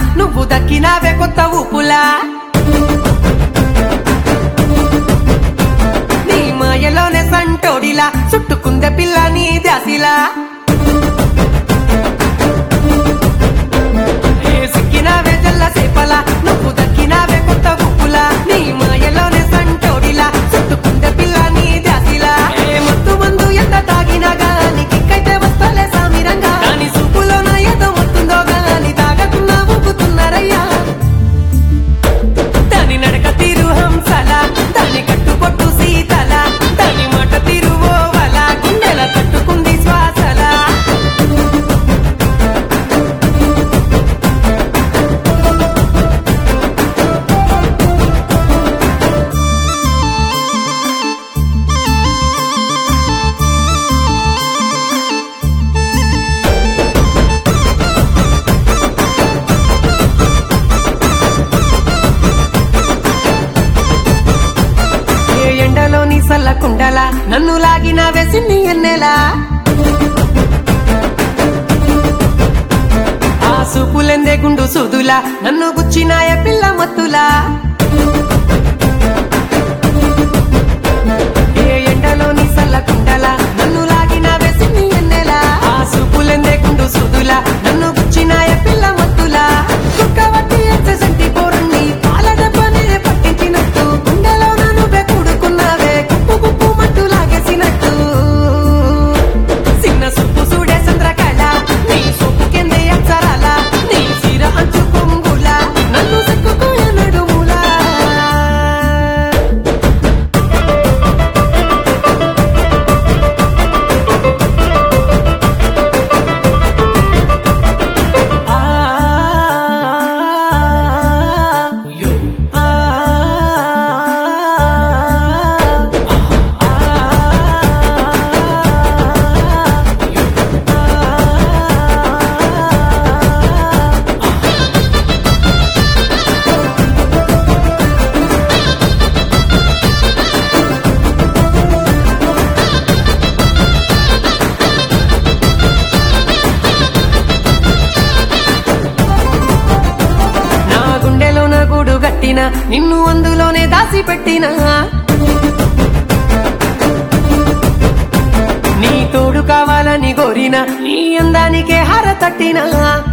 నువ్వు దక్కినావే కొత్త ఊపులా నీ మాయలోనే సంటోడిలా చుట్టుకుందే పిల్ల నీ దాసిలా సిక్కినావే జల్ల సేపలా నువ్వు దక్కినావే కొత్త ఊపులా నీ మాయలోనే సంటోడిలా చుట్టుకుందే పిల్ల నీ దాసిలా మత్తు మందు ఎంత తాగినా గాని కిక్కైతే వస్తలే సామిరంగా దాని సూపులోన ఏదో వస్తుందో గాని తాగకున్నా ఊపుతున్నారయ్యా దాని నడక తీరు హంసల దాని కట్టుబొట్టు సీతల దాని మాట తీరు ఓవల గుండెల కట్టుకుంది శ్వాసల ఎండలోని సల్లకుండలా నన్ను లాగిన వెసిన్ని ఎన్నెలా ఆ సూపులెందే గుండు సూదులా నన్ను గుచ్చినాయ పిల్ల మత్తులా ఎండలోని సల్లకుండలా నన్ను లాగిన వెసిన్ని ఎన్నెలా ఆ సూపులెందే గుండు సూదులా నన్ను గుచ్చినాయ పిల్ల మత్తులా కుక్కవట్టి ఎచ్చ సంటి పోరండి పాల దెబ్బనే పట్టించినట్టు గుండెలో నువ్వే కూడుకున్నావే కుప్పు కుప్పు మట్టు లాగేసినట్టు చిన్న సుప్పు చూడే చంద్రకళ నీ సొప్పు కిందే అక్షరాల నీ చీర అంచు కొంగుల నన్ను సక్కుకోయ నడుములా నా గుండెలోన గూడు గట్టిన నిన్ను అందులోనే దాసి పెట్టిన నీ తోడు కావాలని కోరిన నీ అందానికే హార తట్టిన